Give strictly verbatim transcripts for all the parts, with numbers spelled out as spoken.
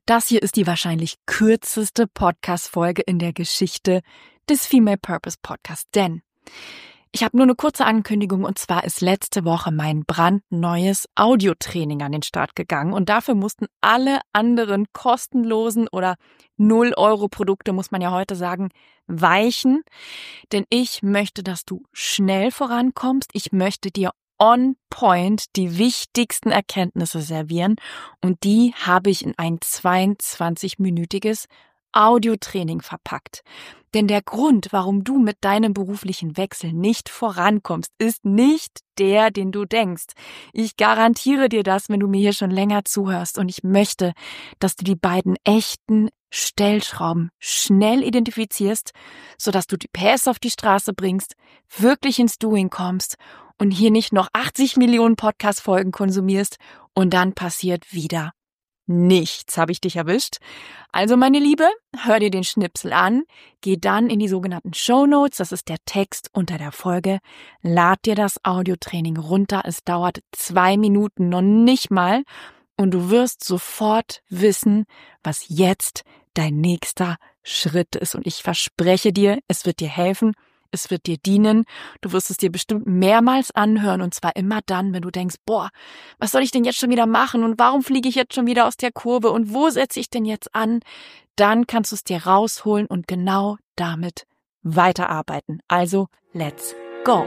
Das hier ist die wahrscheinlich kürzeste Podcast-Folge in der Geschichte des Female Purpose Podcasts, denn ich habe nur eine kurze Ankündigung, und zwar ist letzte Woche mein brandneues Audiotraining an den Start gegangen und dafür mussten alle anderen kostenlosen oder null Euro Produkte, muss man ja heute sagen, weichen, denn ich möchte, dass du schnell vorankommst. Ich möchte dir on point die wichtigsten Erkenntnisse servieren und die habe ich in ein zweiundzwanzig-minütiges Audiotraining verpackt. Denn der Grund, warum du mit deinem beruflichen Wechsel nicht vorankommst, ist nicht der, den du denkst. Ich garantiere dir das, wenn du mir hier schon länger zuhörst, und ich möchte, dass du die beiden echten Stellschrauben schnell identifizierst, sodass du die P S auf die Straße bringst, wirklich ins Doing kommst und hier nicht noch achtzig Millionen Podcast-Folgen konsumierst und dann passiert wieder nichts. Habe ich dich erwischt? Also meine Liebe, hör dir den Schnipsel an, geh dann in die sogenannten Shownotes, das ist der Text unter der Folge, lad dir das Audiotraining runter, es dauert zwei Minuten, noch nicht mal, und du wirst sofort wissen, was jetzt dein nächster Schritt ist. Und ich verspreche dir, es wird dir helfen, es wird dir dienen. Du wirst es dir bestimmt mehrmals anhören, und zwar immer dann, wenn du denkst, boah, was soll ich denn jetzt schon wieder machen und warum fliege ich jetzt schon wieder aus der Kurve und wo setze ich denn jetzt an? Dann kannst du es dir rausholen und genau damit weiterarbeiten. Also, let's go!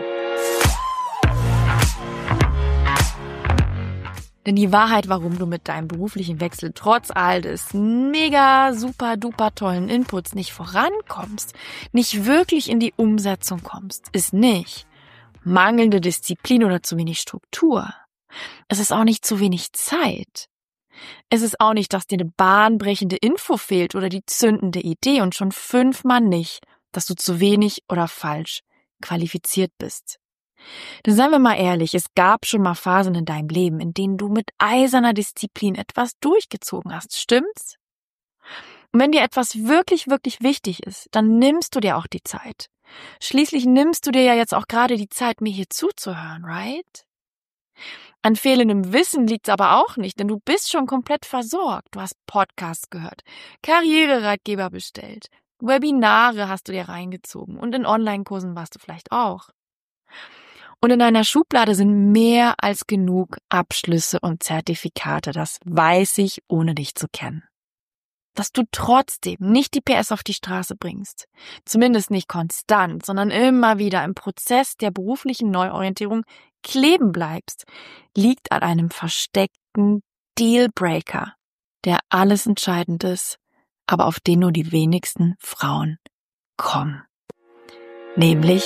Denn die Wahrheit, warum du mit deinem beruflichen Wechsel trotz all des mega, super, duper tollen Inputs nicht vorankommst, nicht wirklich in die Umsetzung kommst, ist nicht mangelnde Disziplin oder zu wenig Struktur. Es ist auch nicht zu wenig Zeit. Es ist auch nicht, dass dir eine bahnbrechende Info fehlt oder die zündende Idee, und schon fünfmal nicht, dass du zu wenig oder falsch qualifiziert bist. Denn seien wir mal ehrlich, es gab schon mal Phasen in deinem Leben, in denen du mit eiserner Disziplin etwas durchgezogen hast, stimmt's? Und wenn dir etwas wirklich, wirklich wichtig ist, dann nimmst du dir auch die Zeit. Schließlich nimmst du dir ja jetzt auch gerade die Zeit, mir hier zuzuhören, right? An fehlendem Wissen liegt's aber auch nicht, denn du bist schon komplett versorgt. Du hast Podcasts gehört, Karriereratgeber bestellt, Webinare hast du dir reingezogen und in Online-Kursen warst du vielleicht auch. Und in deiner Schublade sind mehr als genug Abschlüsse und Zertifikate, das weiß ich, ohne dich zu kennen. Dass du trotzdem nicht die P S auf die Straße bringst, zumindest nicht konstant, sondern immer wieder im Prozess der beruflichen Neuorientierung kleben bleibst, liegt an einem versteckten Dealbreaker, der alles entscheidend ist, aber auf den nur die wenigsten Frauen kommen. Nämlich: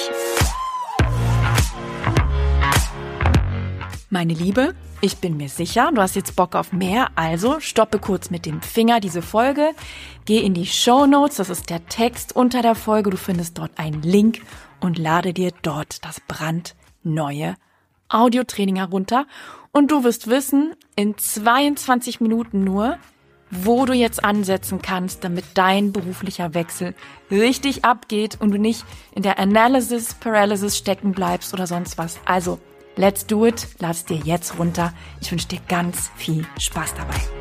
Meine Liebe, ich bin mir sicher, du hast jetzt Bock auf mehr, also stoppe kurz mit dem Finger diese Folge, geh in die Shownotes, das ist der Text unter der Folge, du findest dort einen Link und lade dir dort das brandneue Audiotraining herunter und du wirst wissen, in zweiundzwanzig Minuten nur, wo du jetzt ansetzen kannst, damit dein beruflicher Wechsel richtig abgeht und du nicht in der Analysis Paralysis stecken bleibst oder sonst was. Also, let's do it, lass dir jetzt runter. Ich wünsche dir ganz viel Spaß dabei.